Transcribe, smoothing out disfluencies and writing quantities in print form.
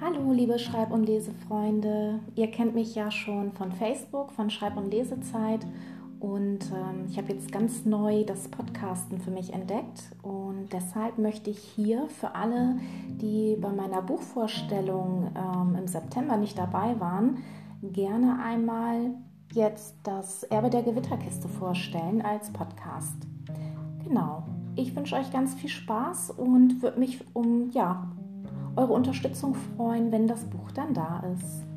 Hallo, liebe Schreib- und Lesefreunde. Ihr kennt mich ja schon von Facebook, von Schreib- und Lesezeit. Und ich habe jetzt ganz neu das Podcasten für mich entdeckt. Und deshalb möchte ich hier für alle, die bei meiner Buchvorstellung im September nicht dabei waren, gerne einmal jetzt das Erbe der Gewitterkiste vorstellen als Podcast. Genau. Ich wünsche euch ganz viel Spaß und würde mich eure Unterstützung freuen, wenn das Buch dann da ist.